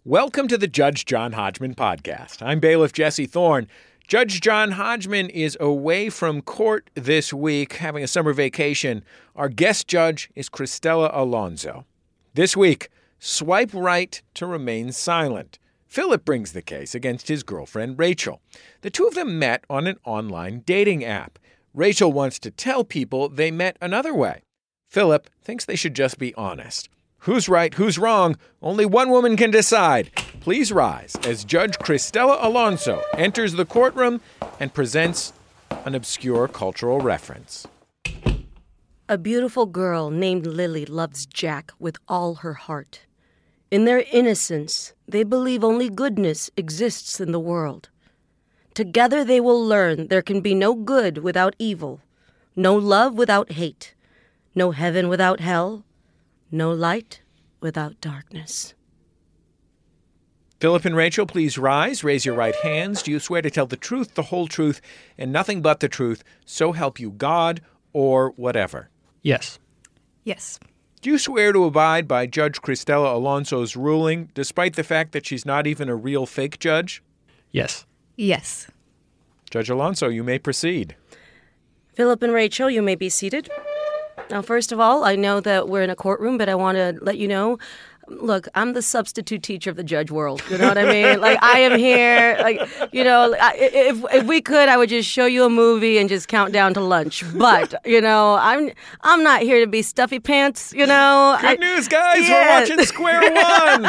Welcome to the Judge John Hodgman podcast. I'm bailiff Jesse Thorne. Judge John Hodgman is away from court this week, having a summer vacation. Our guest judge is Cristela Alonso. This week, swipe right to remain silent. Philip brings the case against his girlfriend, Rachel. The two of them met on an online dating app. Rachel wants to tell people they met another way. Philip thinks they should just be honest. Who's right, who's wrong? Only one woman can decide. Please rise as Judge Cristela Alonso enters the courtroom and presents an obscure cultural reference. A beautiful girl named Lily loves Jack with all her heart. In their innocence, they believe only goodness exists in the world. Together they will learn there can be no good without evil, no love without hate, no heaven without hell, no light without darkness. Philip and Rachel, please rise. Raise your right hands. Do you swear to tell the truth, the whole truth, and nothing but the truth, so help you God or whatever? Yes. Yes. Do you swear to abide by Judge Cristela Alonso's ruling, despite the fact that she's not even a real fake judge? Yes. Yes. Judge Alonso, you may proceed. Philip and Rachel, you may be seated. Now, first of all, I know that we're in a courtroom, but I want to let you know, look, I'm the substitute teacher of the judge world. You know what I mean? Like, I am here. Like, you know, if we could, I would just show you a movie and just count down to lunch. But, you know, I'm not here to be stuffy pants, you know. Good news, guys. Yes. We're watching Square One.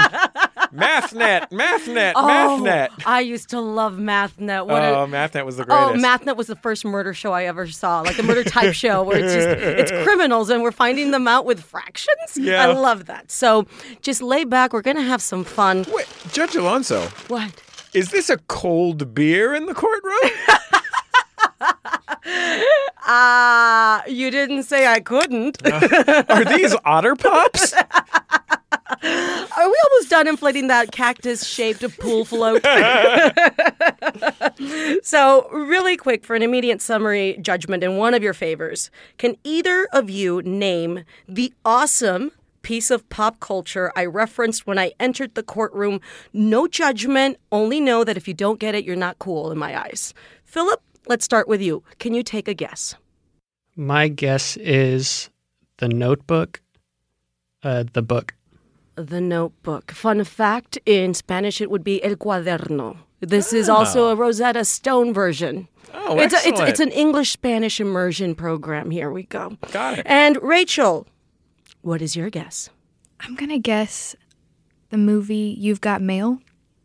MathNet. I used to love MathNet. MathNet was the greatest. MathNet was the first murder show I ever saw, like a murder type show where it's criminals and we're finding them out with fractions. Yeah. I love that. So just lay back. We're going to have some fun. Wait, Judge Alonso. What? Is this a cold beer in the courtroom? You didn't say I couldn't. Are these Otter Pops? Are we almost done inflating that cactus-shaped pool float? So, really quick, for an immediate summary judgment in one of your favors, can either of you name the awesome piece of pop culture I referenced when I entered the courtroom? No judgment, only know that if you don't get it, you're not cool in my eyes. Philip, let's start with you. Can you take a guess? My guess is The Notebook, the book. The Notebook. Fun fact, in Spanish it would be El Cuaderno. This is also a Rosetta Stone version. Oh, excellent. It's an English-Spanish immersion program. Here we go. Got it. And Rachel, what is your guess? I'm going to guess the movie You've Got Mail.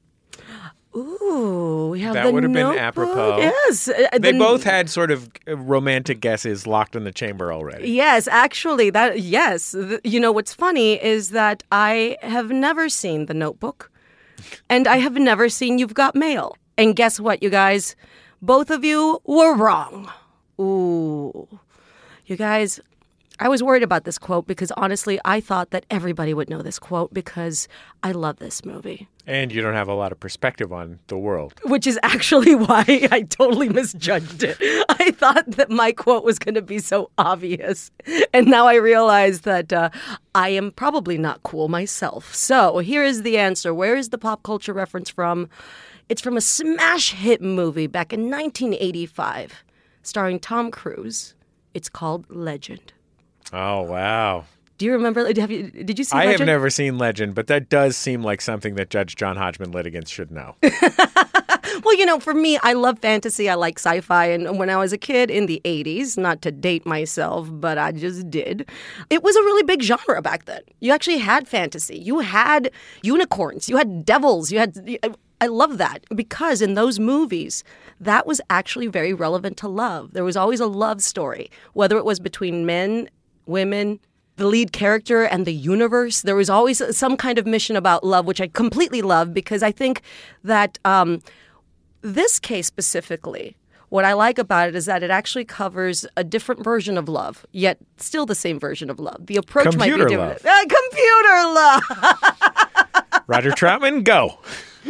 Ooh, we have That the would have been Notebook. apropos. Yes. They both had sort of romantic guesses locked in the chamber already. Yes, actually, yes. You know, what's funny is that I have never seen The Notebook, and I have never seen You've Got Mail. And guess what, you guys? Both of you were wrong. Ooh. You guys, I was worried about this quote because, honestly, I thought that everybody would know this quote because I love this movie. And you don't have a lot of perspective on the world. Which is actually why I totally misjudged it. I thought that my quote was going to be so obvious. And now I realize that I am probably not cool myself. So here is the answer. Where is the pop culture reference from? It's from a smash hit movie back in 1985, starring Tom Cruise. It's called Legend. Oh, wow. Do you remember? Did you see I Legend? have never seen Legend, but that does seem like something that Judge John Hodgman litigants should know. Well, you know, for me, I love fantasy. I like sci-fi. And when I was a kid in the 80s, not to date myself, but I just did, it was a really big genre back then. You actually had fantasy. You had unicorns. You had devils. I love that because in those movies, that was actually very relevant to love. There was always a love story, whether it was between men, women, the lead character and the universe. There was always some kind of mission about love, which I completely love because I think that this case specifically, what I like about it is that it actually covers a different version of love, yet still the same version of love. The approach might be different. Computer love. Roger Troutman, go.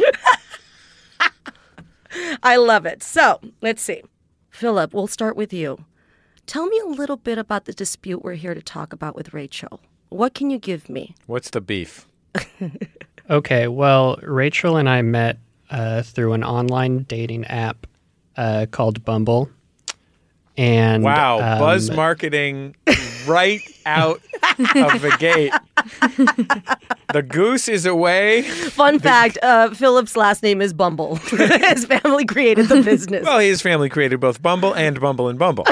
I love it. So, let's see. Philip, we'll start with you. Tell me a little bit about the dispute we're here to talk about with Rachel. What can you give me? What's the beef? Okay, well, Rachel and I met through an online dating app called Bumble. And Wow, buzz marketing right out of the gate. The goose is away. Fun fact, Philip's last name is Bumble. His family created the business. Well, his family created both Bumble and Bumble and Bumble.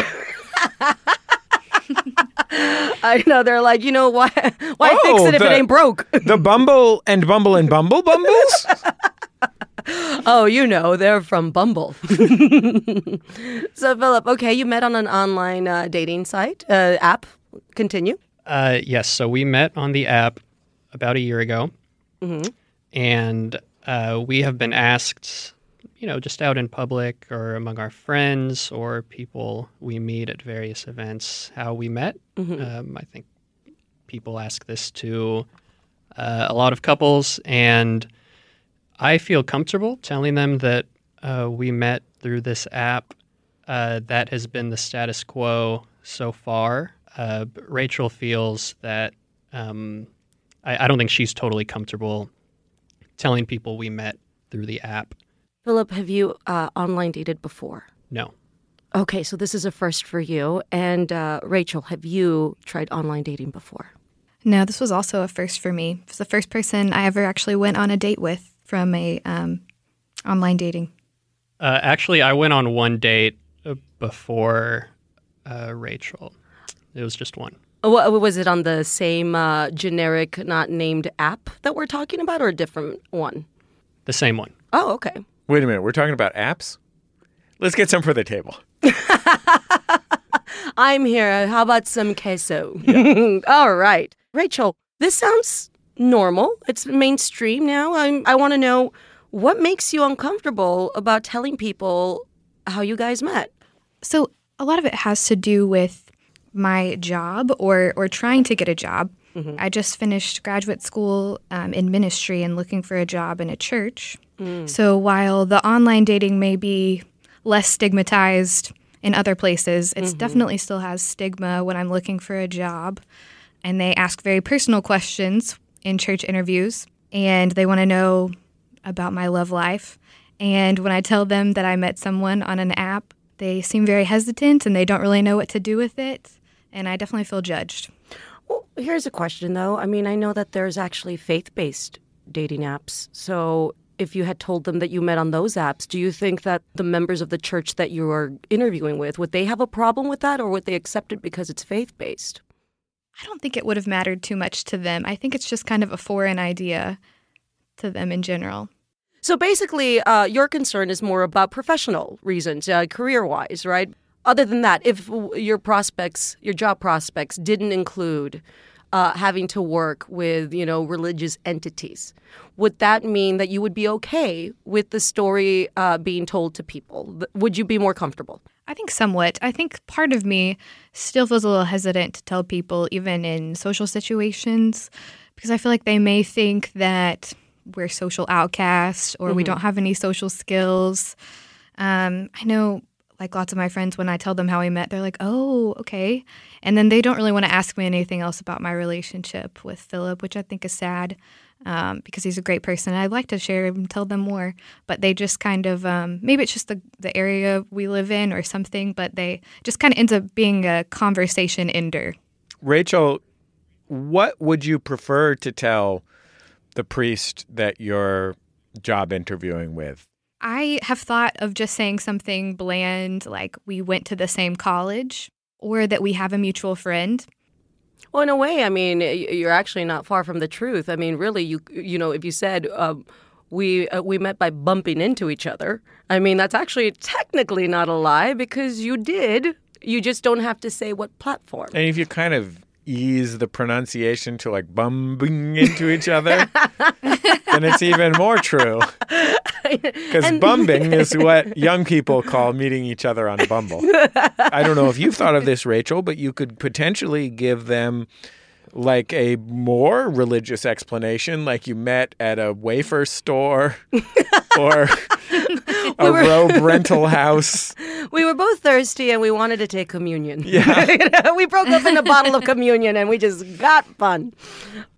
I know, they're like, you know, why fix it if it ain't broke? The Bumble and Bumble and Bumble Bumbles? Oh, you know, they're from Bumble. So, Philip, okay, you met on an online dating site, app. Continue. Yes, so we met on the app about a year ago. Mm-hmm. And we have been asked, just out in public or among our friends or people we meet at various events, how we met. Mm-hmm. I think people ask this to a lot of couples, and I feel comfortable telling them that we met through this app. That has been the status quo so far. Rachel feels that I don't think she's totally comfortable telling people we met through the app. Philip, have you online dated before? No. Okay, so this is a first for you. And Rachel, have you tried online dating before? No, this was also a first for me. It was the first person I ever actually went on a date with from a online dating. Actually, I went on one date before Rachel. It was just one. Was it on the same generic, not named app that we're talking about, or a different one? The same one. Oh, okay. Wait a minute. We're talking about apps? Let's get some for the table. I'm here. How about some queso? Yeah. All right. Rachel, this sounds normal. It's mainstream now. I want to know, what makes you uncomfortable about telling people how you guys met? So a lot of it has to do with my job or trying to get a job. Mm-hmm. I just finished graduate school in ministry and looking for a job in a church. Mm. So while the online dating may be less stigmatized in other places, it definitely still has stigma when I'm looking for a job. And they ask very personal questions in church interviews, and they want to know about my love life. And when I tell them that I met someone on an app, they seem very hesitant and they don't really know what to do with it. And I definitely feel judged. Well, here's a question, though. I mean, I know that there's actually faith-based dating apps. So if you had told them that you met on those apps, do you think that the members of the church that you are interviewing with, would they have a problem with that, or would they accept it because it's faith-based? I don't think it would have mattered too much to them. I think it's just kind of a foreign idea to them in general. So basically, your concern is more about professional reasons, career-wise, right? Other than that, if your job prospects didn't include having to work with, religious entities, would that mean that you would be okay with the story being told to people? Would you be more comfortable? I think somewhat. I think part of me still feels a little hesitant to tell people, even in social situations, because I feel like they may think that we're social outcasts or we don't have any social skills. I know, like, lots of my friends, when I tell them how we met, they're like, oh, okay. And then they don't really want to ask me anything else about my relationship with Philip, which I think is sad because he's a great person. I'd like to share and tell them more, but they just kind of, maybe it's just the area we live in or something, but they just kind of ends up being a conversation ender. Rachel, what would you prefer to tell the priest that you're job interviewing with? I have thought of just saying something bland, like we went to the same college or that we have a mutual friend. Well, in a way, I mean, you're actually not far from the truth. I mean, really, you know, if you said we met by bumping into each other, I mean, that's actually technically not a lie because you did. You just don't have to say what platform. And if you kind of ease the pronunciation to like bumping into each other, then it's even more true. Because bumping is what young people call meeting each other on Bumble. I don't know if you've thought of this, Rachel, but you could potentially give them like a more religious explanation, like you met at a wafer store or a robe rental house. We were both thirsty and we wanted to take communion. Yeah. We broke open a bottle of communion and we just got fun.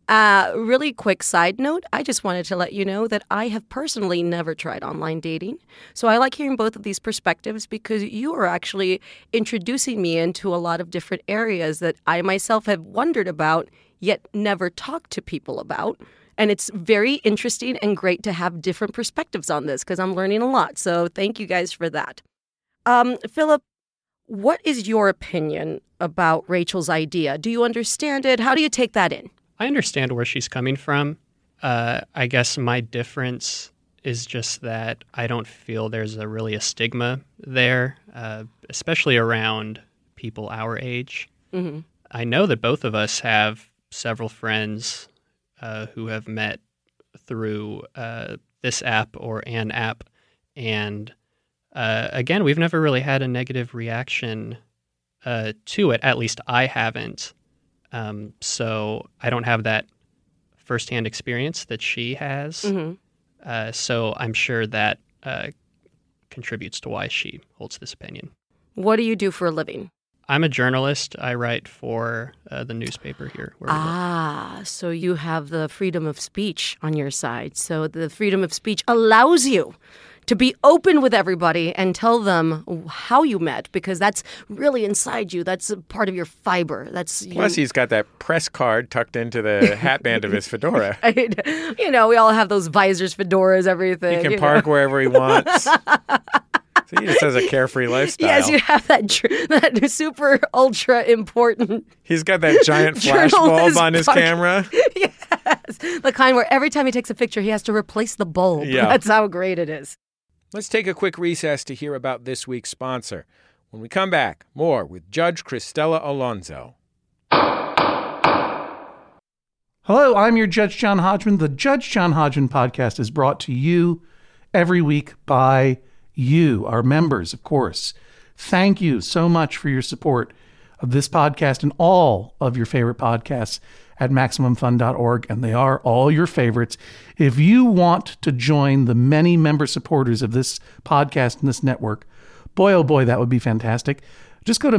Really quick side note, I just wanted to let you know that I have personally never tried online dating. So I like hearing both of these perspectives because you are actually introducing me into a lot of different areas that I myself have wondered about, yet never talked to people about. And it's very interesting and great to have different perspectives on this because I'm learning a lot. So thank you guys for that. Philip, what is your opinion about Rachel's idea? Do you understand it? How do you take that in? I understand where she's coming from. I guess my difference is just that I don't feel there's really a stigma there, especially around people our age. Mm-hmm. I know that both of us have several friends who have met through this app or an app. And again, we've never really had a negative reaction to it. At least I haven't. So I don't have that firsthand experience that she has. Mm-hmm. So I'm sure that contributes to why she holds this opinion. What do you do for a living? I'm a journalist. I write for the newspaper here. So you have the freedom of speech on your side. So the freedom of speech allows you to be open with everybody and tell them how you met, because that's really inside you. That's a part of your fiber. Plus, he's got that press card tucked into the hatband of his fedora. We all have those visors, fedoras, everything. He can park wherever he wants. So he just has a carefree lifestyle. Yes, you have that super ultra important. He's got that giant flash bulb on his camera. Yes, the kind where every time he takes a picture, he has to replace the bulb. Yeah. That's how great it is. Let's take a quick recess to hear about this week's sponsor. When we come back, more with Judge Cristela Alonzo. Hello, I'm your Judge John Hodgman. The Judge John Hodgman podcast is brought to you every week by you, our members, of course. Thank you so much for your support of this podcast and all of your favorite podcasts at MaximumFun.org, and they are all your favorites. If you want to join the many member supporters of this podcast and this network, boy, oh boy, that would be fantastic. Just go to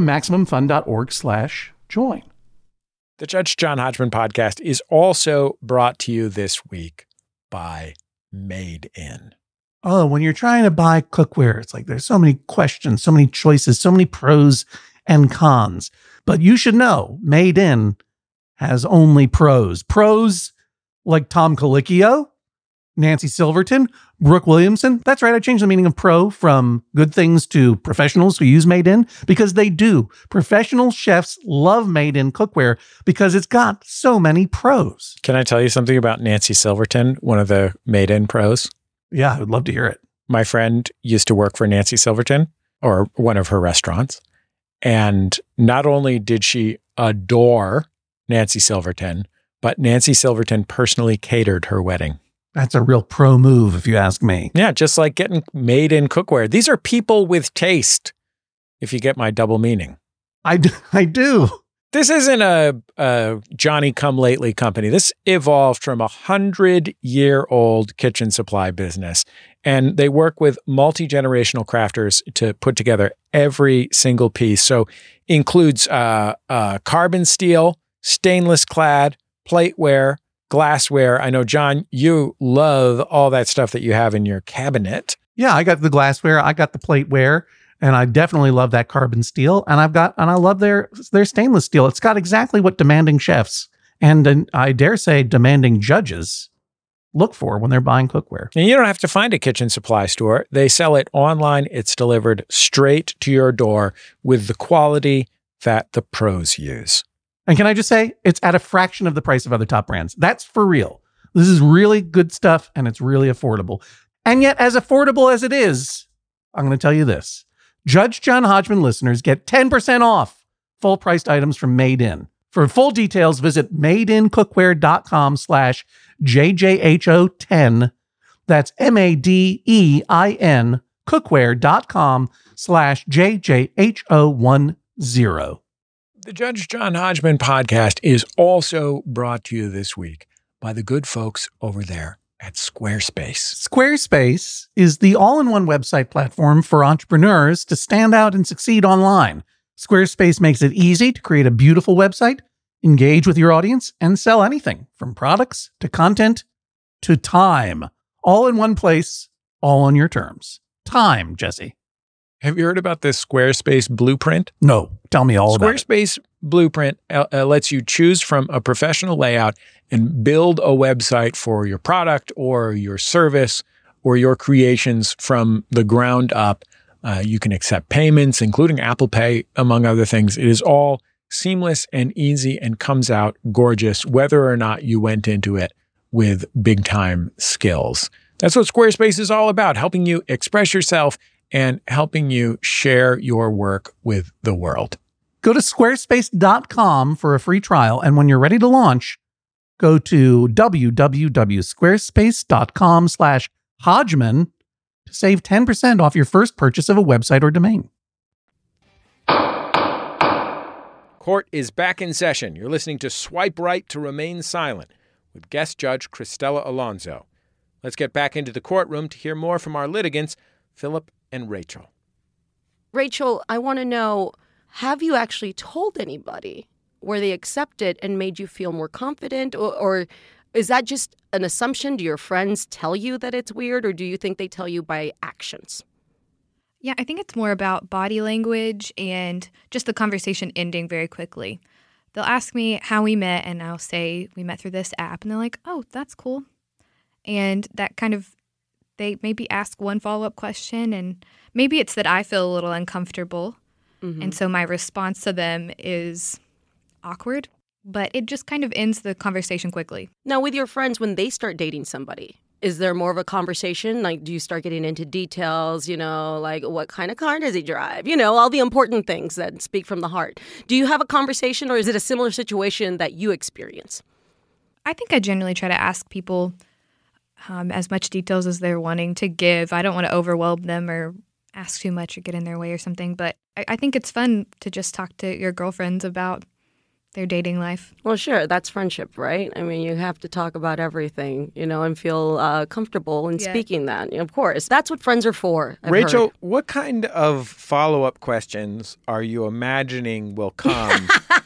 MaximumFun.org/join. The Judge John Hodgman podcast is also brought to you this week by Made In. Oh, when you're trying to buy cookware, it's like there's so many questions, so many choices, so many pros and cons. But you should know, Made In has only pros. Pros like Tom Colicchio, Nancy Silverton, Brooke Williamson. That's right, I changed the meaning of pro from good things to professionals who use Made In, because they do. Professional chefs love Made In cookware because it's got so many pros. Can I tell you something about Nancy Silverton, one of the Made In pros? Yeah, I would love to hear it. My friend used to work for Nancy Silverton, or one of her restaurants. And not only did she adore Nancy Silverton, but Nancy Silverton personally catered her wedding. That's a real pro move, if you ask me. Yeah, just like getting Made In cookware. These are people with taste, if you get my double meaning. I do. This isn't a Johnny-come-lately company. This evolved from 100-year-old kitchen supply business, and they work with multi-generational crafters to put together every single piece. So includes carbon steel, stainless clad, plateware, glassware. I know, John, you love all that stuff that you have in your cabinet. Yeah, I got the glassware, I got the plateware. And I definitely love that carbon steel. And I love their stainless steel. It's got exactly what demanding chefs and I dare say demanding judges look for when they're buying cookware. And you don't have to find a kitchen supply store. They sell it online. It's delivered straight to your door with the quality that the pros use. And can I just say, it's at a fraction of the price of other top brands. That's for real. This is really good stuff and it's really affordable. And yet, as affordable as it is, I'm going to tell you this. Judge John Hodgman listeners get 10% off full-priced items from Made In. For full details, visit madeincookware.com/JJHO10. That's MADEIN cookware.com/JJHO10. The Judge John Hodgman podcast is also brought to you this week by the good folks over there at Squarespace. Squarespace is the all-in-one website platform for entrepreneurs to stand out and succeed online. Squarespace makes it easy to create a beautiful website, Engage with your audience and sell anything from products to content to time. All in one place, all on your terms. Time, Jesse. Have you heard about this Squarespace blueprint? No, tell me all about it. Squarespace Blueprint lets you choose from a professional layout and build a website for your product or your service or your creations from the ground up. You can accept payments, including Apple Pay, among other things. It is all seamless and easy and comes out gorgeous, whether or not you went into it with big time skills. That's what Squarespace is all about, helping you express yourself and helping you share your work with the world. Go to squarespace.com for a free trial. And when you're ready to launch, go to www.squarespace.com/Hodgman to save 10% off your first purchase of a website or domain. Court is back in session. You're listening to Swipe Right to Remain Silent with guest judge Cristela Alonzo. Let's get back into the courtroom to hear more from our litigants, Philip and Rachel. Rachel, I want to know, have you actually told anybody where they accepted and made you feel more confident? Or is that just an assumption? Do your friends tell you that it's weird, or do you think they tell you by actions? Yeah, I think it's more about body language and just the conversation ending very quickly. They'll ask me how we met, and I'll say we met through this app, and they're like, oh, that's cool. And that kind of, they maybe ask one follow-up question, and maybe it's that I feel a little uncomfortable, and so my response to them is awkward, but it just kind of ends the conversation quickly. Now, with your friends, when they start dating somebody, is there more of a conversation? Like, do you start getting into details, like what kind of car does he drive? All the important things that speak from the heart. Do you have a conversation, or is it a similar situation that you experience? I think I generally try to ask people as much details as they're wanting to give. I don't want to overwhelm them or ask too much or get in their way or something, but I think it's fun to just talk to your girlfriends about their dating life. Well, sure. That's friendship, right? I mean, you have to talk about everything, and feel comfortable in speaking that. Of course. That's what friends are for. Rachel, heard. what kind of follow-up questions are you imagining will come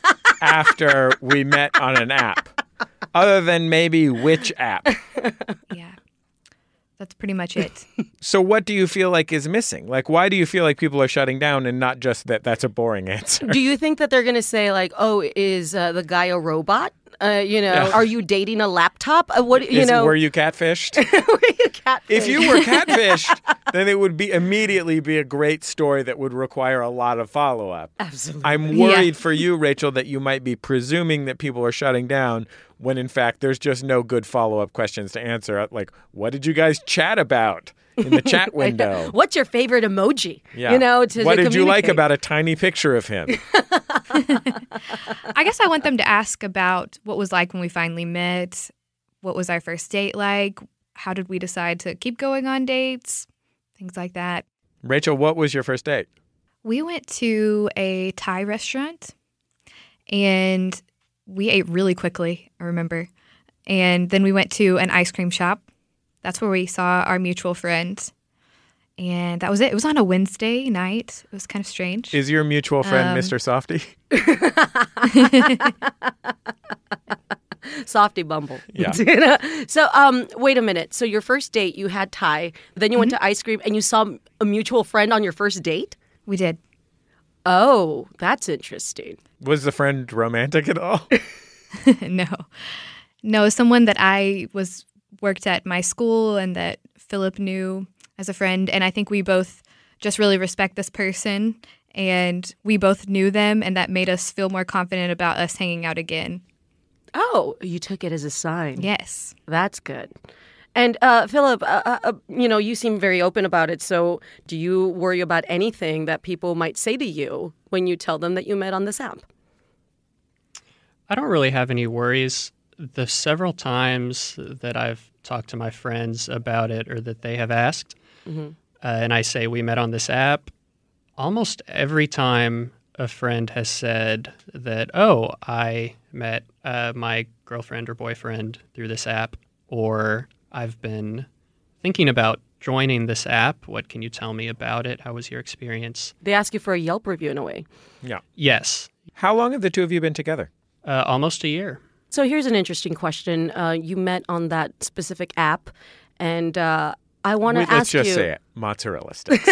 after we met on an app? Other than maybe which app? Yeah. That's pretty much it. So what do you feel like is missing? Like, why do you feel like people are shutting down and not just that that's a boring answer? Do you think that they're going to say, like, oh, is the guy a robot? Are you dating a laptop? Were you catfished? Were you catfished? If you were catfished, then it would immediately be a great story that would require a lot of follow-up. Absolutely. I'm worried for you, Rachel, that you might be presuming that people are shutting down when, in fact, there's just no good follow-up questions to answer. Like, what did you guys chat about in the chat window? What's your favorite emoji? Yeah. To what did you like communicate? about a tiny picture of him? I guess I want them to ask about what was like when we finally met, what was our first date like, how did we decide to keep going on dates, things like that. Rachel, what was your first date? We went to a Thai restaurant, and we ate really quickly, I remember. And then we went to an ice cream shop. That's where we saw our mutual friend. And that was it. It was on a Wednesday night. It was kind of strange. Is your mutual friend Mr. Softy? Softy Bumble. Yeah. So, wait a minute. So your first date, you had Thai. Then you went to ice cream, and you saw a mutual friend on your first date? We did. Oh, that's interesting. Was the friend romantic at all? No, someone that I worked at my school and that Philip knew as a friend. And I think we both just really respect this person, and we both knew them, and that made us feel more confident about us hanging out again. Oh, you took it as a sign. Yes. That's good. And Philip, you seem very open about it. So do you worry about anything that people might say to you when you tell them that you met on this app? I don't really have any worries. The several times that I've talked to my friends about it or that they have asked, and I say we met on this app, almost every time a friend has said that, oh, I met my girlfriend or boyfriend through this app, or I've been thinking about joining this app. What can you tell me about it? How was your experience? They ask you for a Yelp review in a way. Yeah. Yes. How long have the two of you been together? Almost a year. So here's an interesting question. You met on that specific app, and I want to ask you... Let's just say it. Mozzarella sticks.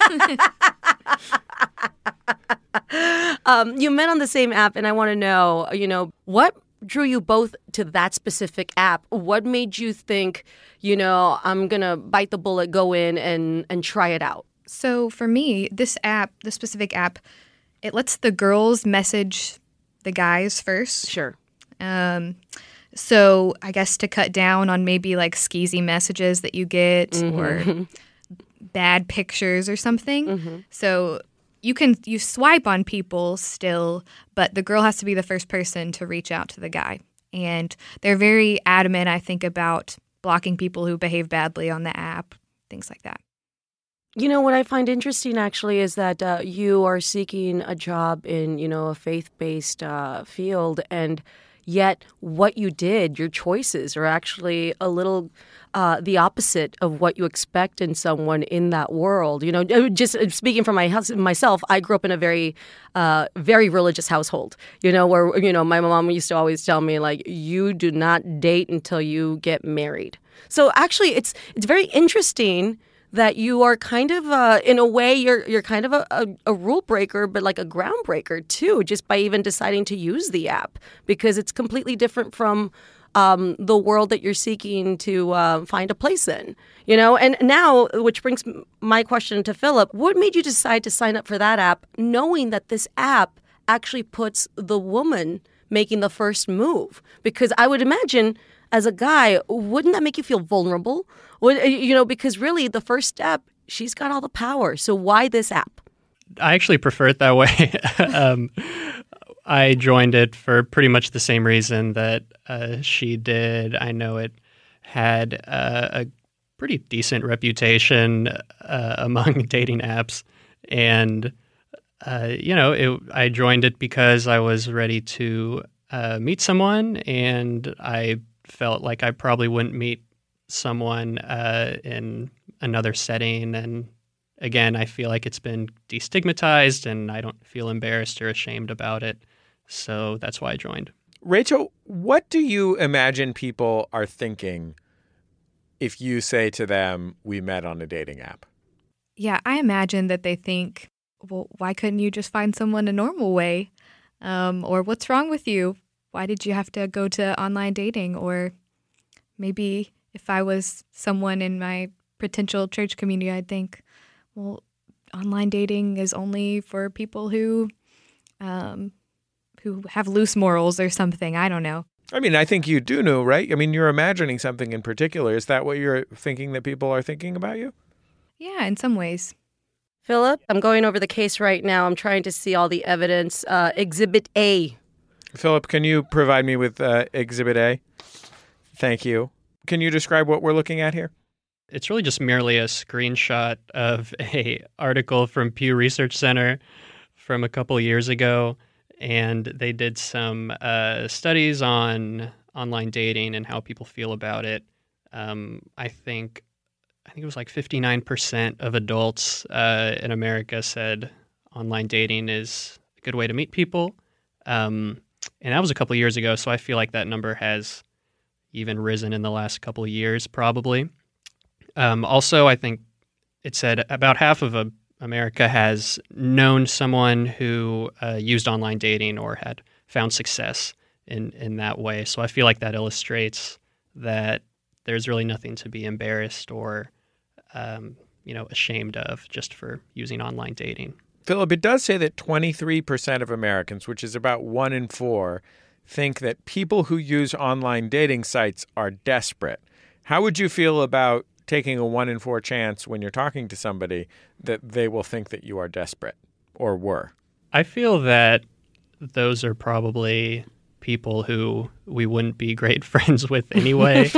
You met on the same app, and I want to know, what drew you both to that specific app? What made you think, I'm going to bite the bullet, go in and try it out? So for me, this specific app, it lets the girls message the guys first. Sure. So I guess to cut down on maybe like skeezy messages that you get or bad pictures or something. Mm-hmm. So you swipe on people still, but the girl has to be the first person to reach out to the guy. And they're very adamant, I think, about blocking people who behave badly on the app, things like that. What I find interesting, actually, is that you are seeking a job in, a faith-based field, and yet what you did, your choices, are actually a little the opposite of what you expect in someone in that world. Just speaking for myself, I grew up in a very, very religious household, where, my mom used to always tell me, like, you do not date until you get married. So actually, it's very interesting that you are kind of, in a way, you're kind of a rule breaker, but like a groundbreaker too, just by even deciding to use the app, because it's completely different from the world that you're seeking to find a place in, And now, which brings my question to Philip, what made you decide to sign up for that app, knowing that this app actually puts the woman making the first move? Because I would imagine, as a guy, wouldn't that make you feel vulnerable? Because really the first step, she's got all the power. So why this app? I actually prefer it that way. I joined it for pretty much the same reason that she did. I know it had a pretty decent reputation among dating apps. And, I joined it because I was ready to meet someone, and I felt like I probably wouldn't meet someone in another setting. And again, I feel like it's been destigmatized, and I don't feel embarrassed or ashamed about it. So that's why I joined. Rachel, what do you imagine people are thinking if you say to them, we met on a dating app? Yeah, I imagine that they think, well, why couldn't you just find someone a normal way? Or what's wrong with you? Why did you have to go to online dating? Or maybe if I was someone in my potential church community, I'd think, well, online dating is only for people who have loose morals or something. I don't know. I mean, I think you do know, right? I mean, you're imagining something in particular. Is that what you're thinking that people are thinking about you? Yeah, in some ways. Philip, I'm going over the case right now. I'm trying to see all the evidence. Exhibit A. Philip, can you provide me with Exhibit A? Thank you. Can you describe what we're looking at here? It's really just merely a screenshot of an article from Pew Research Center from a couple of years ago. And they did some studies on online dating and how people feel about it. I think it was like 59% of adults in America said online dating is a good way to meet people. And that was a couple of years ago, so I feel like that number has even risen in the last couple of years, probably. Also, I think it said about half of America has known someone who used online dating or had found success in that way. So I feel like that illustrates that there's really nothing to be embarrassed or ashamed of just for using online dating. Philip, it does say that 23% of Americans, which is about 1 in 4, think that people who use online dating sites are desperate. How would you feel about taking a 1 in 4 chance when you're talking to somebody that they will think that you are desperate or were? I feel that those are probably people who we wouldn't be great friends with anyway.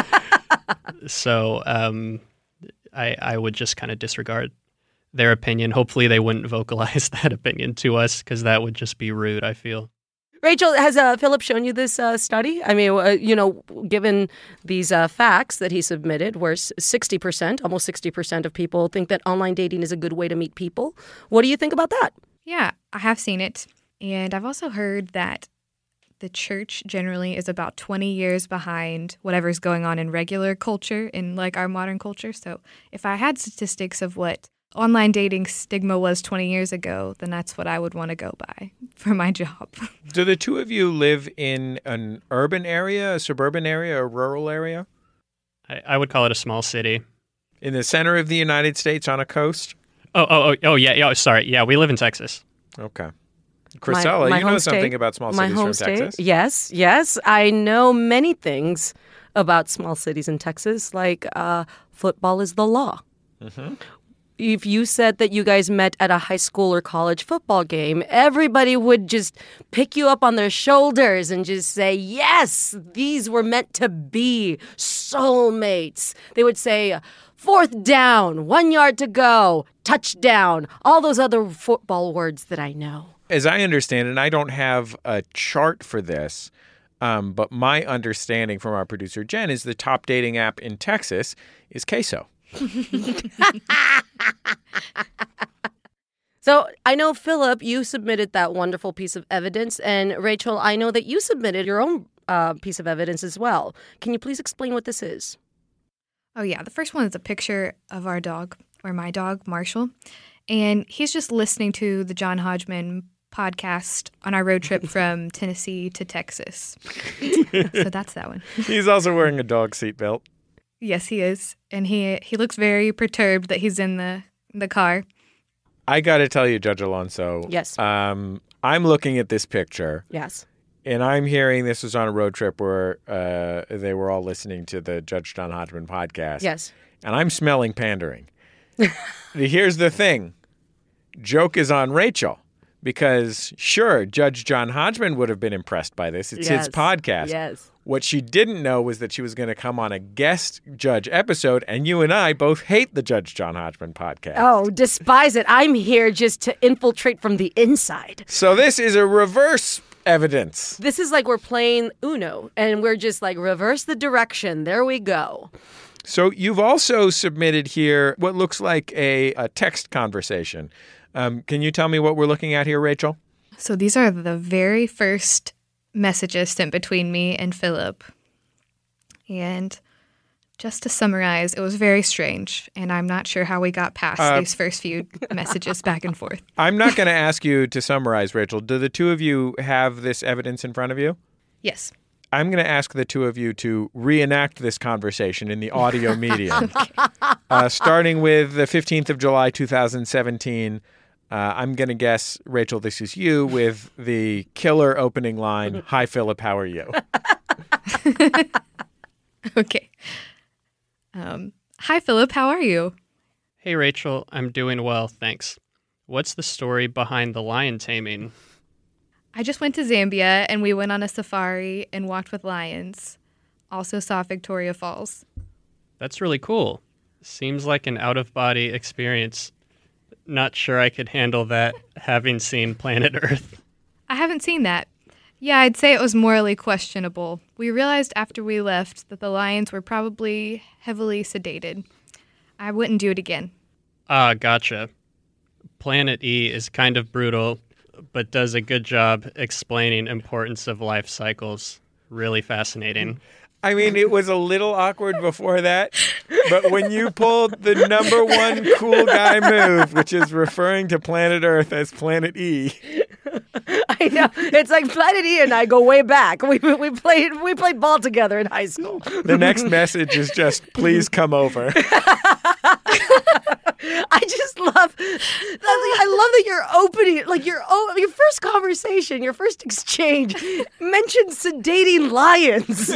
So I would just kind of disregard their opinion. Hopefully they wouldn't vocalize that opinion to us, because that would just be rude, I feel. Rachel, has Philip shown you this study? I mean, given these facts that he submitted, where 60%, almost 60% of people think that online dating is a good way to meet people. What do you think about that? Yeah, I have seen it. And I've also heard that the church generally is about 20 years behind whatever's going on in regular culture, in like our modern culture. So if I had statistics of what online dating stigma was 20 years ago, then that's what I would want to go by for my job. Do the two of you live in an urban area, a suburban area, a rural area? I would call it a small city. In the center of the United States on a coast? Yeah, sorry. Yeah, we live in Texas. Okay. Christella, my you know home something state. about small My cities home from state. Texas? Yes. I know many things about small cities in Texas, like football is the law. Mm-hmm. If you said that you guys met at a high school or college football game, everybody would just pick you up on their shoulders and just say, yes, these were meant to be soulmates. They would say, 4th down, 1 yard to go, touchdown, all those other football words that I know. As I understand it, and I don't have a chart for this, but my understanding from our producer, Jen, is the top dating app in Texas is Queso. So I know, Philip, you submitted that wonderful piece of evidence. And Rachel, I know that you submitted your own piece of evidence as well. Can you please explain what this is? Oh, yeah. The first one is a picture of our dog, or my dog, Marshall. And he's just listening to the John Hodgman podcast on our road trip from Tennessee to Texas. So that's that one. He's also wearing a dog seatbelt. Yes, he is. And he looks very perturbed that he's in the car. I got to tell you, Judge Alonso. Yes. I'm looking at this picture. Yes. And I'm hearing this was on a road trip where they were all listening to the Judge John Hodgman podcast. Yes. And I'm smelling pandering. Here's the thing. Joke is on Rachel. Because, sure, Judge John Hodgman would have been impressed by this. It's his podcast. Yes. What she didn't know was that she was going to come on a guest judge episode, and you and I both hate the Judge John Hodgman podcast. Oh, despise it. I'm here just to infiltrate from the inside. So this is a reverse evidence. This is like we're playing Uno, and we're just like, reverse the direction. There we go. So you've also submitted here what looks like a text conversation. Can you tell me what we're looking at here, Rachel? So these are the very first messages sent between me and Philip. And just to summarize, it was very strange, and I'm not sure how we got past these first few messages back and forth. I'm not going to ask you to summarize, Rachel. Do the two of you have this evidence in front of you? Yes. I'm going to ask the two of you to reenact this conversation in the audio medium. Starting with the 15th of July, 2017. I'm going to guess, Rachel, this is you with the killer opening line, "Hi, Philip, how are you?" Okay. Hi, Philip, how are you? Hey, Rachel, I'm doing well, thanks. What's the story behind the lion taming? I just went to Zambia, and we went on a safari and walked with lions. Also saw Victoria Falls. That's really cool. Seems like an out-of-body experience. Not sure I could handle that, having seen Planet Earth. I haven't seen that. Yeah, I'd say it was morally questionable. We realized after we left that the lions were probably heavily sedated. I wouldn't do it again. Ah, gotcha. Planet E is kind of brutal, but does a good job explaining importance of life cycles. Really fascinating. I mean, it was a little awkward before that, but when you pulled the number one cool guy move, which is referring to Planet Earth as Planet E. I know. It's like Planet E and I go way back. We played ball together in high school. The next message is just, please come over. I just love that you're opening, like your first conversation, your first exchange mentioned sedating lions.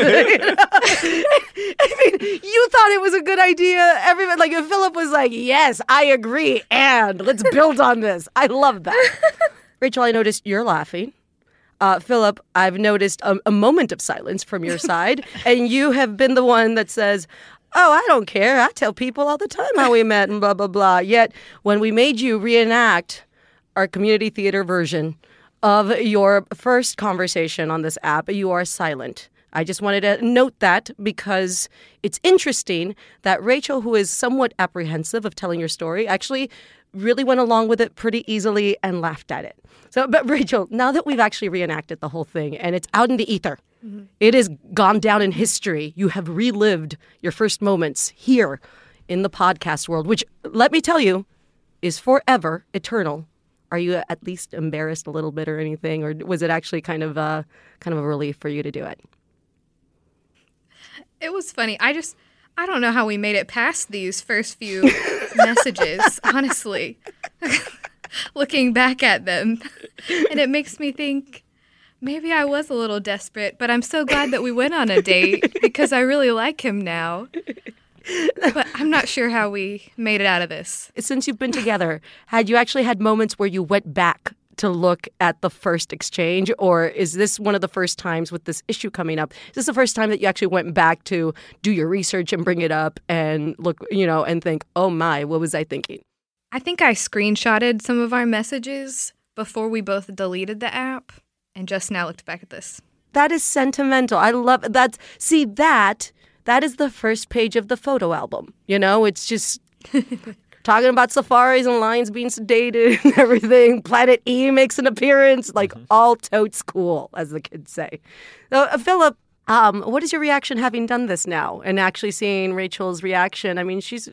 I mean, you thought it was a good idea. Everybody, like, if Philip was like, yes, I agree, and let's build on this. I love that. Rachel, I noticed you're laughing. Philip, I've noticed a moment of silence from your side, and you have been the one that says, oh, I don't care. I tell people all the time how we met and blah, blah, blah. Yet when we made you reenact our community theater version of your first conversation on this app, you are silent. I just wanted to note that because it's interesting that Rachel, who is somewhat apprehensive of telling your story, actually really went along with it pretty easily and laughed at it. So, but Rachel, now that we've actually reenacted the whole thing and it's out in the ether, it has gone down in history. You have relived your first moments here in the podcast world, which, let me tell you, is forever eternal. Are you at least embarrassed a little bit or anything, or was it actually kind of a relief for you to do it? It was funny. I don't know how we made it past these first few messages, honestly. Looking back at them. And it makes me think maybe I was a little desperate, but I'm so glad that we went on a date because I really like him now. But I'm not sure how we made it out of this. Since you've been together, had you actually had moments where you went back to look at the first exchange, or is this one of the first times with this issue coming up? Is this the first time that you actually went back to do your research and bring it up and look, and think, oh my, what was I thinking? I think I screenshotted some of our messages before we both deleted the app and just now looked back at this. That is sentimental. I love that. See, that is the first page of the photo album. It's just talking about safaris and lions being sedated and everything. Planet E makes an appearance, all totes cool, as the kids say. So, Philip, what is your reaction having done this now and actually seeing Rachel's reaction? I mean, she's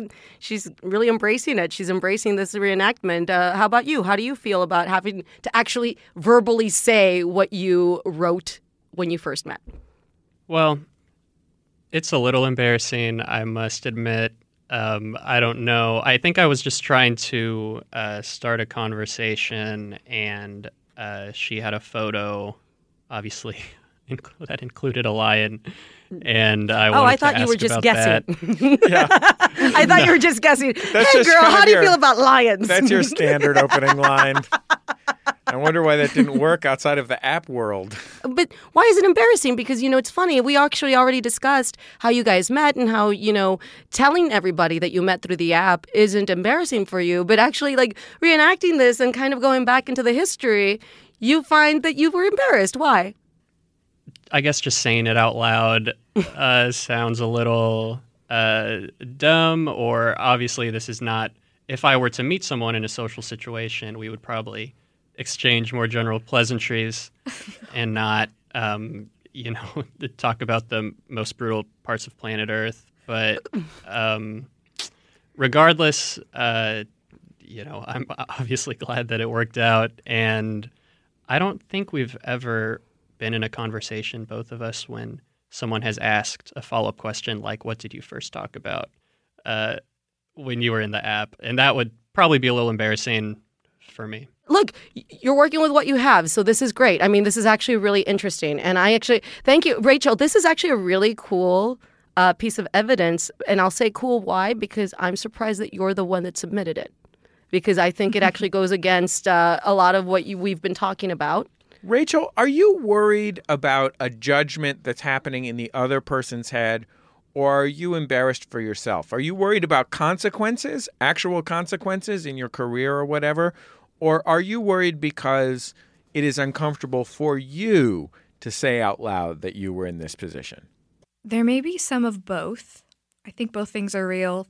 really embracing it. She's embracing this reenactment. How about you? How do you feel about having to actually verbally say what you wrote when you first met? Well, it's a little embarrassing, I must admit. I don't know. I think I was just trying to start a conversation, and she had a photo, obviously, that included a lion, and I thought you were just guessing. Yeah. I thought you were just guessing. That's hey, just girl, kind of how do you feel about lions? That's your standard opening line. I wonder why that didn't work outside of the app world. But why is it embarrassing? Because, it's funny. We actually already discussed how you guys met and how, telling everybody that you met through the app isn't embarrassing for you. But actually, reenacting this and kind of going back into the history, you find that you were embarrassed. Why? I guess just saying it out loud sounds a little dumb, or obviously this is not, if I were to meet someone in a social situation, we would probably exchange more general pleasantries and not, talk about the most brutal parts of planet Earth. But regardless, I'm obviously glad that it worked out. And I don't think we've ever been in a conversation, both of us, when someone has asked a follow-up question like, what did you first talk about when you were in the app? And that would probably be a little embarrassing for me. Look, you're working with what you have, so this is great. I mean, this is actually really interesting. And thank you, Rachel. This is actually a really cool piece of evidence. And I'll say cool, why? Because I'm surprised that you're the one that submitted it. Because I think it actually goes against a lot of what we've been talking about. Rachel, are you worried about a judgment that's happening in the other person's head, or are you embarrassed for yourself? Are you worried about consequences, actual consequences in your career or whatever? Or are you worried because it is uncomfortable for you to say out loud that you were in this position? There may be some of both. I think both things are real.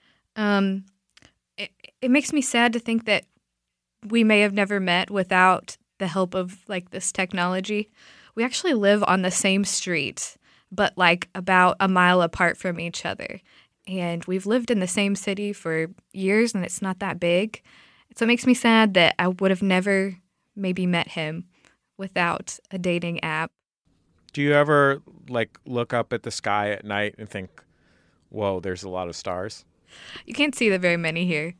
It makes me sad to think that we may have never met without the help of this technology. We actually live on the same street, but about a mile apart from each other. And we've lived in the same city for years, and it's not that big. So it makes me sad that I would have never maybe met him without a dating app. Do you ever look up at the sky at night and think, whoa, there's a lot of stars? You can't see the very many here.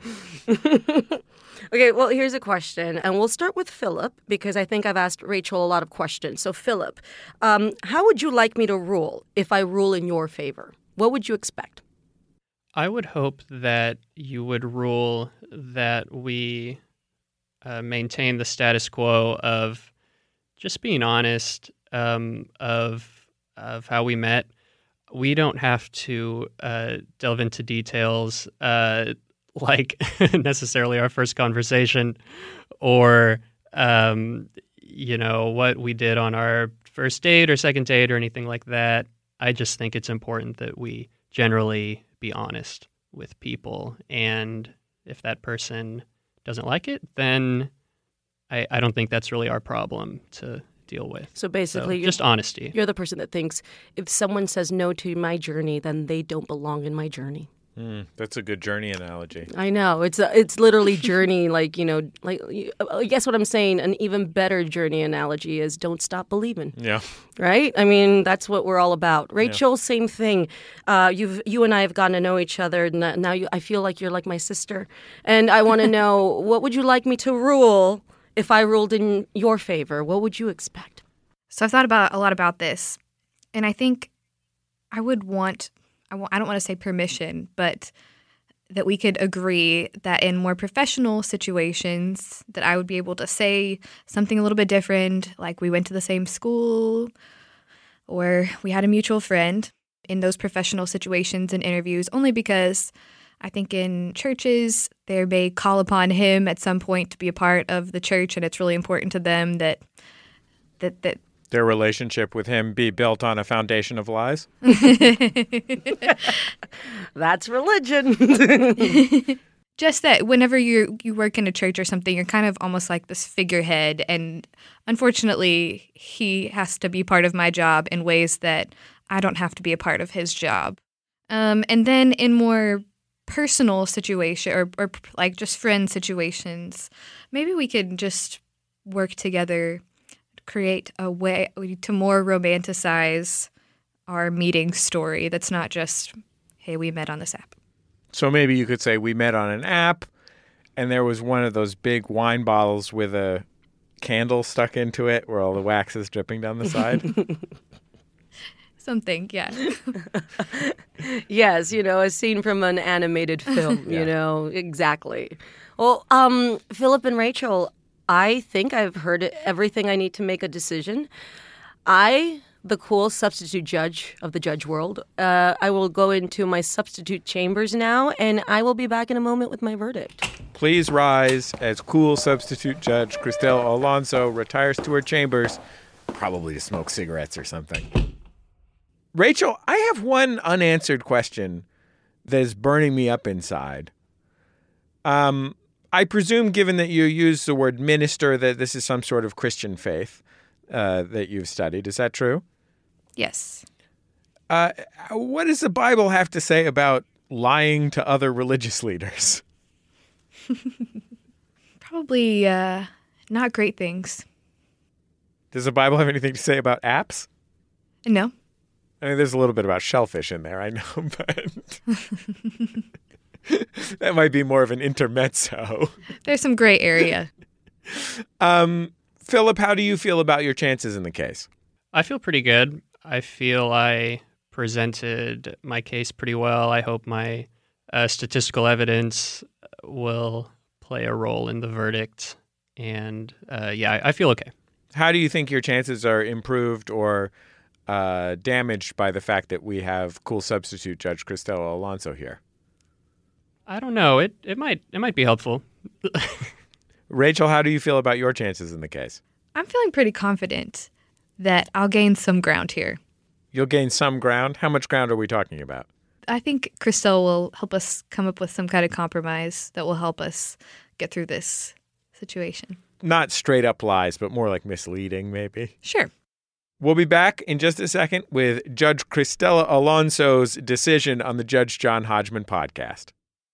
Okay, well, here's a question, and we'll start with Philip, because I think I've asked Rachel a lot of questions. So, Philip, how would you like me to rule if I rule in your favor? What would you expect? I would hope that you would rule that we maintain the status quo of just being honest, of how we met. We don't have to delve into details like necessarily our first conversation, or what we did on our first date or second date or anything like that. I just think it's important that we generally be honest with people. And if that person doesn't like it, then I don't think that's really our problem to deal with. So basically, just honesty. You're the person that thinks if someone says no to my journey, then they don't belong in my journey. That's a good journey analogy. I know. It's literally journey, like, I guess what I'm saying, an even better journey analogy is don't stop believing. Yeah. Right? I mean, that's what we're all about. Rachel, same thing. You and I have gotten to know each other. Now I feel like you're like my sister. And I want to know, what would you like me to rule if I ruled in your favor? What would you expect? So I've thought a lot about this, and I think I would want, I don't want to say permission, but that we could agree that in more professional situations that I would be able to say something a little bit different, like we went to the same school or we had a mutual friend in those professional situations and interviews, only because I think in churches, they may call upon him at some point to be a part of the church, and it's really important to them that their relationship with him be built on a foundation of lies? That's religion. Just that whenever you work in a church or something, you're kind of almost like this figurehead, and unfortunately, he has to be part of my job in ways that I don't have to be a part of his job. And then in more personal situation or like just friend situations, maybe we could just work together, create a way to more romanticize our meeting story that's not just, hey, we met on this app. So maybe you could say we met on an app and there was one of those big wine bottles with a candle stuck into it where all the wax is dripping down the side. Something, yeah. Yes, a scene from an animated film, exactly. Well, Philip and Rachel, I think I've heard everything I need to make a decision. The cool substitute judge of the judge world, I will go into my substitute chambers now, and I will be back in a moment with my verdict. Please rise as cool substitute judge Cristela Alonso retires to her chambers, probably to smoke cigarettes or something. Rachel, I have one unanswered question that is burning me up inside. I presume, given that you use the word minister, that this is some sort of Christian faith that you've studied. Is that true? Yes. What does the Bible have to say about lying to other religious leaders? Probably not great things. Does the Bible have anything to say about apps? No. I mean, there's a little bit about shellfish in there, I know, but that might be more of an intermezzo. There's some gray area. Philip, how do you feel about your chances in the case? I feel pretty good. I feel I presented my case pretty well. I hope my statistical evidence will play a role in the verdict. And I feel okay. How do you think your chances are improved or damaged by the fact that we have cool substitute Judge Cristela Alonso here? I don't know. It might be helpful. Rachel, how do you feel about your chances in the case? I'm feeling pretty confident that I'll gain some ground here. You'll gain some ground? How much ground are we talking about? I think Cristela will help us come up with some kind of compromise that will help us get through this situation. Not straight up lies, but more like misleading, maybe. Sure. We'll be back in just a second with Judge Cristela Alonso's decision on the Judge John Hodgman podcast.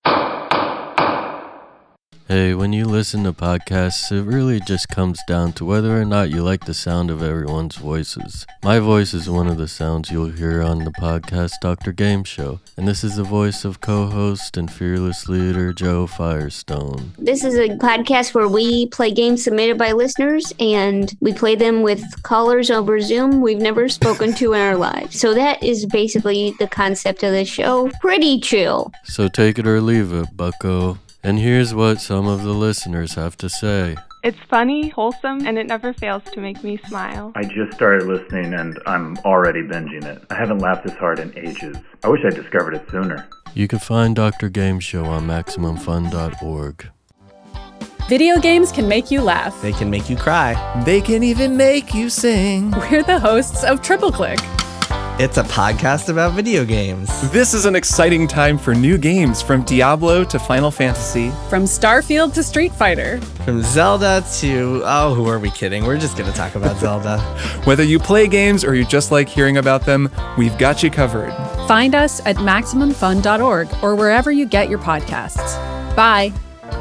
Hey, when you listen to podcasts, it really just comes down to whether or not you like the sound of everyone's voices. My voice is one of the sounds you'll hear on the podcast Dr. Game Show, and this is the voice of co-host and fearless leader Joe Firestone. This is a podcast where we play games submitted by listeners, and we play them with callers over Zoom we've never spoken to in our lives. So that is basically the concept of the show. Pretty chill. So take it or leave it, bucko. And here's what some of the listeners have to say. It's funny, wholesome, and it never fails to make me smile. I just started listening and I'm already binging it. I haven't laughed this hard in ages. I wish I discovered it sooner. You can find Dr. Game Show on MaximumFun.org. Video games can make you laugh. They can make you cry. They can even make you sing. We're the hosts of Triple Click. It's a podcast about video games. This is an exciting time for new games, from Diablo to Final Fantasy. From Starfield to Street Fighter. From Zelda to... oh, who are we kidding? We're just going to talk about Zelda. Whether you play games or you just like hearing about them, we've got you covered. Find us at MaximumFun.org or wherever you get your podcasts. Bye.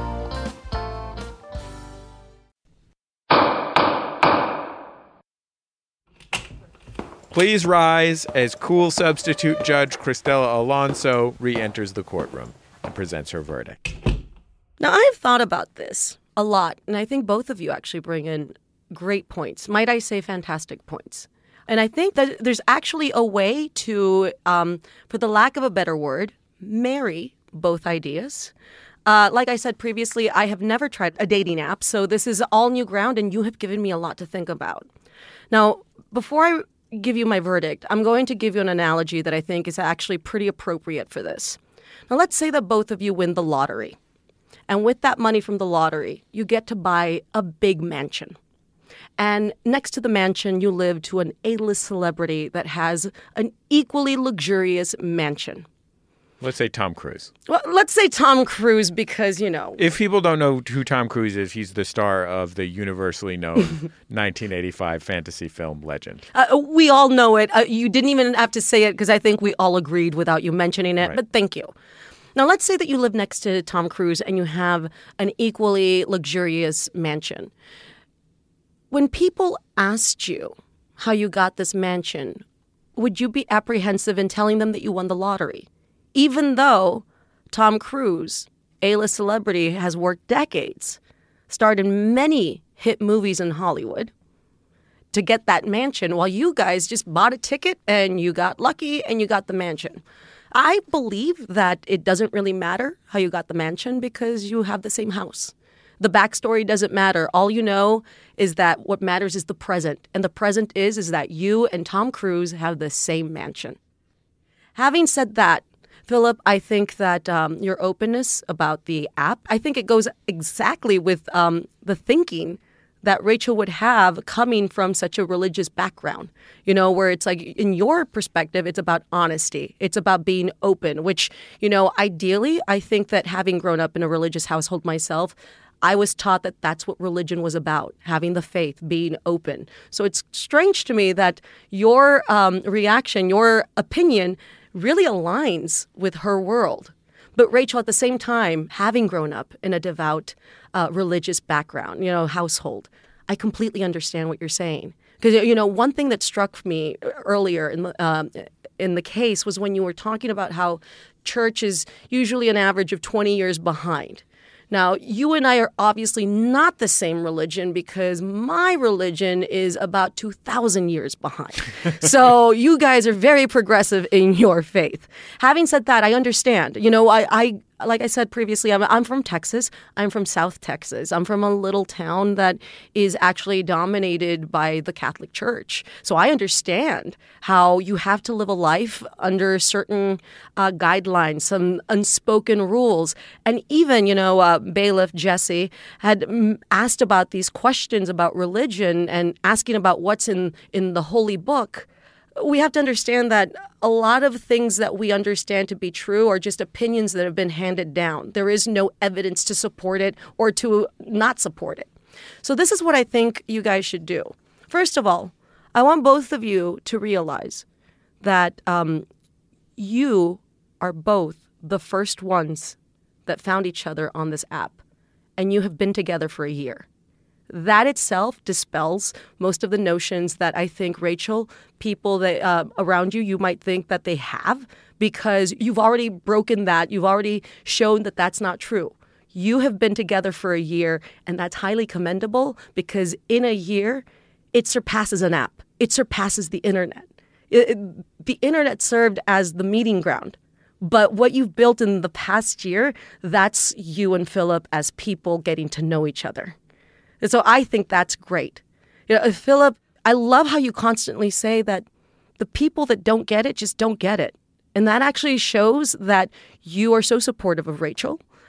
Please rise as cool substitute judge Cristela Alonso re-enters the courtroom and presents her verdict. Now, I've thought about this a lot, and I think both of you actually bring in great points. Might I say fantastic points? And I think that there's actually a way to, for the lack of a better word, marry both ideas. Like I said previously, I have never tried a dating app, so this is all new ground, and you have given me a lot to think about. Now, before I give you my verdict, I'm going to give you an analogy that I think is actually pretty appropriate for this. Now, let's say that both of you win the lottery. And with that money from the lottery, you get to buy a big mansion. And next to the mansion, you live to an A-list celebrity that has an equally luxurious mansion. Let's say Tom Cruise. Well, let's say Tom Cruise because, you know. If people don't know who Tom Cruise is, he's the star of the universally known 1985 fantasy film Legend. We all know it. You didn't even have to say it because I think we all agreed without you mentioning it. Right. But thank you. Now, let's say that you live next to Tom Cruise and you have an equally luxurious mansion. When people asked you how you got this mansion, would you be apprehensive in telling them that you won the lottery? Even though Tom Cruise, A-list celebrity, has worked decades, starred in many hit movies in Hollywood to get that mansion, while you guys just bought a ticket and you got lucky and you got the mansion. I believe that it doesn't really matter how you got the mansion because you have the same house. The backstory doesn't matter. All you know is that what matters is the present. And the present is that you and Tom Cruise have the same mansion. Having said that, Philip, I think that your openness about the app, I think it goes exactly with the thinking that Rachel would have coming from such a religious background, you know, where it's like in your perspective, it's about honesty. It's about being open, which, you know, ideally, I think that having grown up in a religious household myself, I was taught that that's what religion was about, having the faith, being open. So it's strange to me that your reaction, your opinion really aligns with her world. But Rachel, at the same time, having grown up in a devout religious background, you know, household, I completely understand what you're saying. Because, you know, one thing that struck me earlier in the case was when you were talking about how church is usually an average of 20 years behind. Now, you and I are obviously not the same religion because my religion is about 2,000 years behind. So you guys are very progressive in your faith. Having said that, I understand. You know, I like I said previously, I'm from Texas. I'm from South Texas. I'm from a little town that is actually dominated by the Catholic Church. So I understand how you have to live a life under certain guidelines, some unspoken rules. And even, you know, Bailiff Jesse had asked about these questions about religion and asking about what's in the Holy Book. We have to understand that a lot of things that we understand to be true are just opinions that have been handed down. There is no evidence to support it or to not support it. So this is what I think you guys should do. First of all, I want both of you to realize that you are both the first ones that found each other on this app, and you have been together for a year. That itself dispels most of the notions that I think, Rachel, people that around you might think that they have, because you've already broken that. You've already shown that that's not true. You have been together for a year, and that's highly commendable because in a year, it surpasses an app. It surpasses the internet. The internet served as the meeting ground. But what you've built in the past year, that's you and Philip as people getting to know each other. And so I think that's great. You know, Philip, I love how you constantly say that the people that don't get it just don't get it. And that actually shows that you are so supportive of Rachel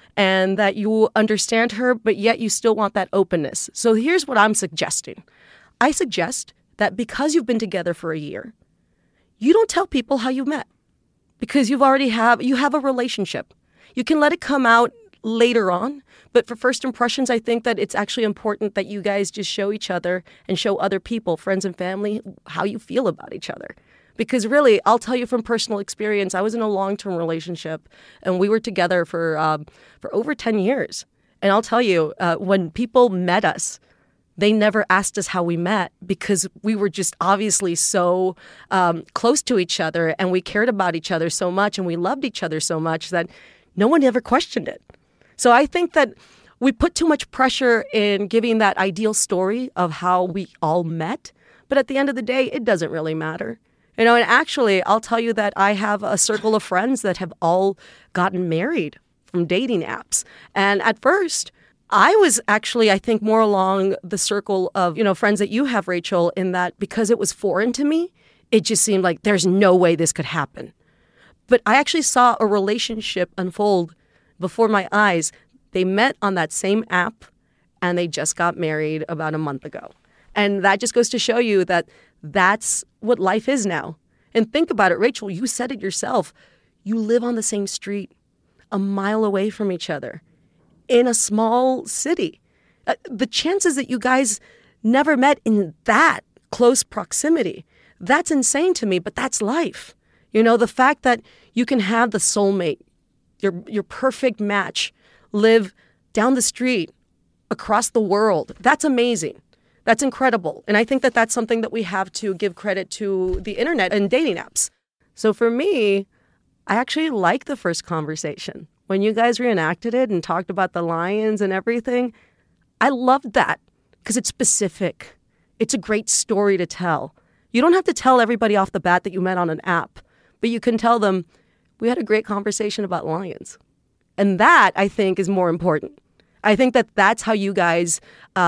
and that you understand her, but yet you still want that openness. So here's what I'm suggesting. I suggest that because you've been together for a year, you don't tell people how you met because you have a relationship. You can let it come out later on. But for first impressions, I think that it's actually important that you guys just show each other and show other people, friends and family, how you feel about each other. Because really, I'll tell you from personal experience, I was in a long-term relationship and we were together for over 10 years. And I'll tell you, when people met us, they never asked us how we met because we were just obviously so close to each other and we cared about each other so much and we loved each other so much that no one ever questioned it. So I think that we put too much pressure in giving that ideal story of how we all met. But at the end of the day, it doesn't really matter. You know, and actually, I'll tell you that I have a circle of friends that have all gotten married from dating apps. And at first, I was actually, I think, more along the circle of, friends that you have, Rachel, in that because it was foreign to me, it just seemed like there's no way this could happen. But I actually saw a relationship unfold before my eyes. They met on that same app and they just got married about a month ago. And that just goes to show you that that's what life is now. And think about it, Rachel, you said it yourself. You live on the same street, a mile away from each other, in a small city. The chances that you guys never met in that close proximity, that's insane to me, but that's life. The fact that you can have the soulmate, your perfect match, live down the street, across the world. That's amazing. That's incredible. And I think that that's something that we have to give credit to the internet and dating apps. So for me, I actually like the first conversation. When you guys reenacted it and talked about the lions and everything, I loved that because it's specific. It's a great story to tell. You don't have to tell everybody off the bat that you met on an app, but you can tell them, we had a great conversation about lions. And that, I think, is more important. I think that that's how you guys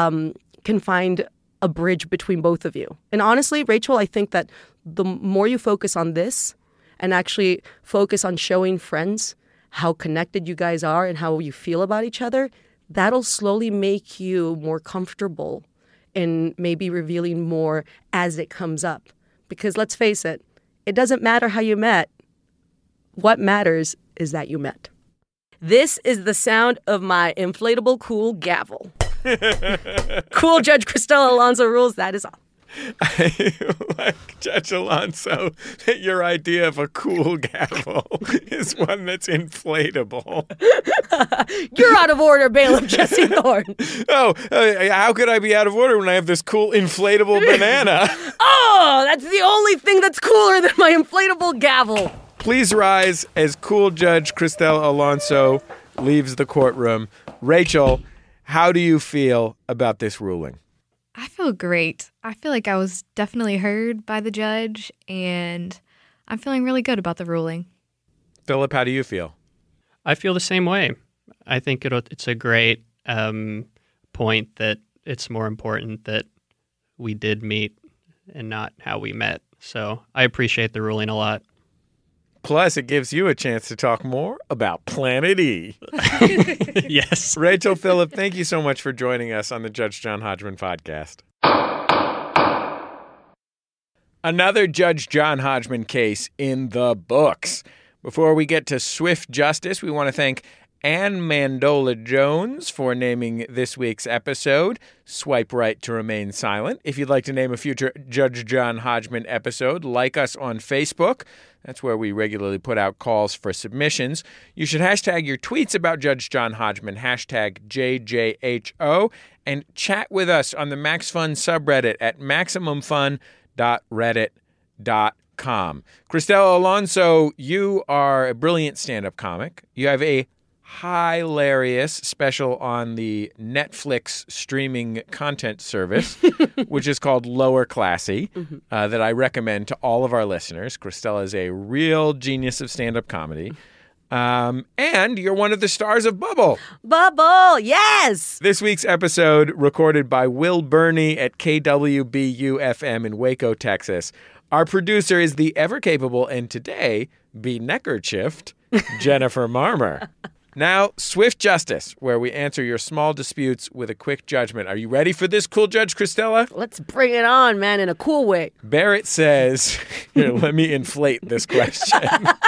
can find a bridge between both of you. And honestly, Rachel, I think that the more you focus on this and actually focus on showing friends how connected you guys are and how you feel about each other, that'll slowly make you more comfortable in maybe revealing more as it comes up. Because let's face it, it doesn't matter how you met. What matters is that you met. This is the sound of my inflatable cool gavel. Cool Judge Cristela Alonso rules, that is all. I like, Judge Alonso, that your idea of a cool gavel is one that's inflatable. You're out of order, Bailiff Jesse Thorne. How could I be out of order when I have this cool inflatable banana? Oh, that's the only thing that's cooler than my inflatable gavel. Please rise as cool Judge Cristela Alonso leaves the courtroom. Rachel, how do you feel about this ruling? I feel great. I feel like I was definitely heard by the judge, and I'm feeling really good about the ruling. Philip, how do you feel? I feel the same way. I think it's a great point that it's more important that we did meet and not how we met. So I appreciate the ruling a lot. Plus, it gives you a chance to talk more about Planet E. Yes. Rachel, Philip, thank you so much for joining us on the Judge John Hodgman podcast. Another Judge John Hodgman case in the books. Before we get to swift justice, we want to thank Ann Mandola Jones for naming this week's episode, Swipe Right to Remain Silent. If you'd like to name a future Judge John Hodgman episode, like us on Facebook. That's where we regularly put out calls for submissions. You should hashtag your tweets about Judge John Hodgman, hashtag JJHO, and chat with us on the MaxFun subreddit at maximumfun.reddit.com. Cristela Alonso, you are a brilliant stand-up comic. You have a hilarious special on the Netflix streaming content service, which is called Lower Classy, that I recommend to all of our listeners. Cristela is a real genius of stand-up comedy. And you're one of the stars of Bubble. Bubble, yes! This week's episode, recorded by Will Burney at KWBU-FM in Waco, Texas. Our producer is the ever-capable and today be neckerchiefed Jennifer Marmer. Now, Swift Justice, where we answer your small disputes with a quick judgment. Are you ready for this, cool Judge Christella? Let's bring it on, man, in a cool way. Barrett says, here, let me inflate this question.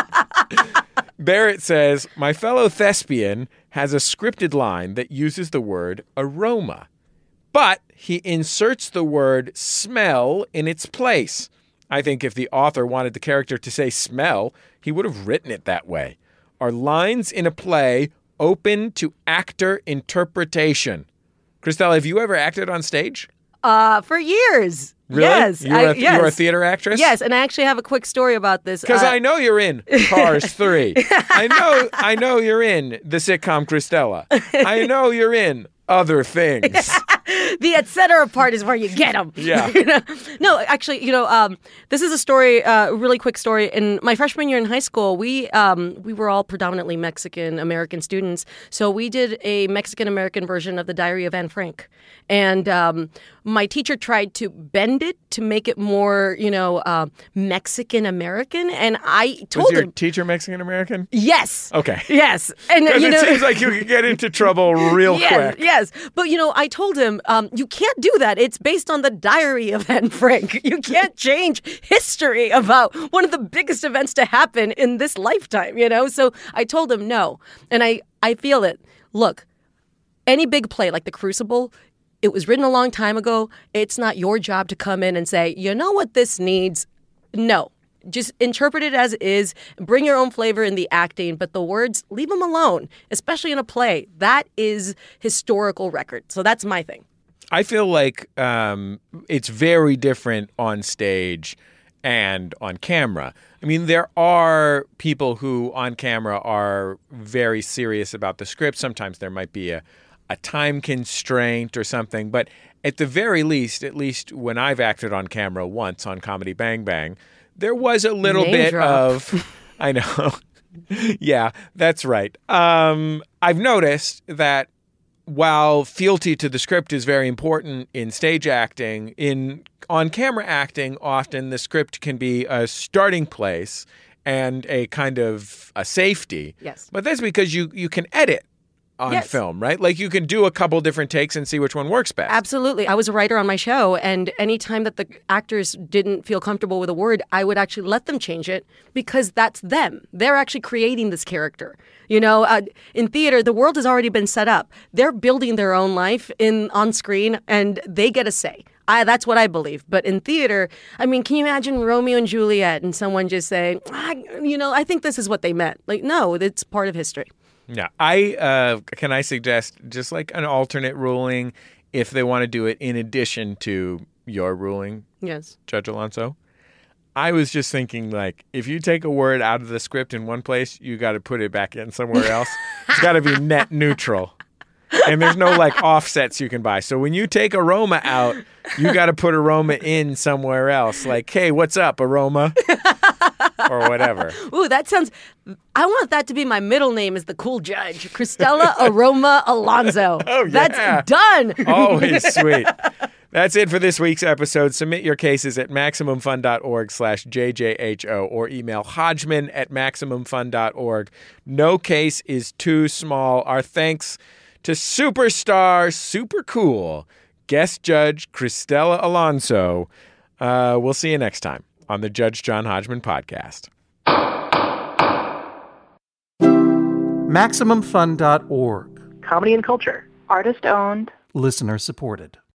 Barrett says, my fellow thespian has a scripted line that uses the word aroma, but he inserts the word smell in its place. I think if the author wanted the character to say smell, he would have written it that way. Are lines in a play open to actor interpretation? Christelle, have you ever acted on stage? For years. Really? Yes. You're a theater actress? Yes, and I actually have a quick story about this. Because I know you're in Cars 3. I know you're in the sitcom Christella. I know you're in other things. The et cetera part is where you get them. Yeah. No, actually, this is a story, a really quick story. In my freshman year in high school, we were all predominantly Mexican-American students. So we did a Mexican-American version of The Diary of Anne Frank. And my teacher tried to bend it to make it more, Mexican-American. And I told him... Was your teacher Mexican-American? Yes. Okay. Yes. And because it seems like you could get into trouble real quick. Yes. But, I told him, you can't do that. It's based on the Diary of Anne Frank. You can't change history about one of the biggest events to happen in this lifetime, So I told him no. And I feel it. Look, any big play like The Crucible, it was written a long time ago. It's not your job to come in and say, you know what this needs? No. Just interpret it as is, bring your own flavor in the acting, but the words, leave them alone, especially in a play. That is historical record. So that's my thing. I feel like it's very different on stage and on camera. I mean, there are people who on camera are very serious about the script. Sometimes there might be a time constraint or something. But at the very least, at least when I've acted on camera once on Comedy Bang Bang, there was a little bit of, I know. Yeah, that's right. I've noticed that while fealty to the script is very important in stage acting, in on-camera acting, often the script can be a starting place and a kind of a safety. Yes. But that's because you can edit on film, right? Like you can do a couple different takes and see which one works best. Absolutely. I was a writer on my show, and anytime that the actors didn't feel comfortable with a word, I would actually let them change it because that's them. They're actually creating this character. In theater, the world has already been set up. They're building their own life on screen, and they get a say. That's what I believe. But in theater, I mean, can you imagine Romeo and Juliet and someone just saying, I think this is what they meant? Like, no, it's part of history. Yeah. Can I suggest just like an alternate ruling if they want to do it in addition to your ruling? Yes. Judge Alonso? I was just thinking, like, if you take a word out of the script in one place, you got to put it back in somewhere else. It's got to be net neutral. And there's no, like, offsets you can buy. So when you take aroma out, you got to put aroma in somewhere else. Like, hey, what's up, aroma? Or whatever. Ooh, that sounds... I want that to be my middle name as the cool judge. Christella Aroma Alonso. Oh, yeah. That's done. Always sweet. That's it for this week's episode. Submit your cases at MaximumFun.org/JJHO or email Hodgman@MaximumFun.org. No case is too small. Our thanks to superstar, super cool guest judge Christella Alonso. We'll see you next time on the Judge John Hodgman podcast. MaximumFun.org. Comedy and culture. Artist owned. Listener supported.